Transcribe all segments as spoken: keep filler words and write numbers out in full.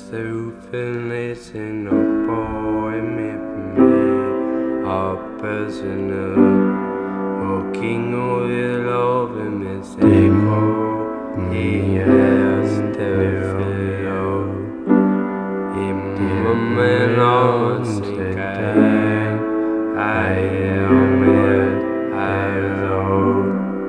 Sufferlesen och boy med mig a prisoner och king of the love med sig på i Österfjord i mummen av sin gang I am med hello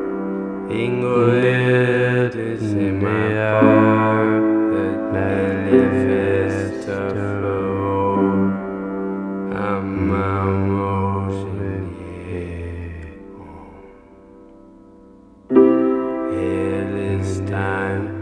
Ingrid is in my heart that manifest of flow I'm a motion here. Here this time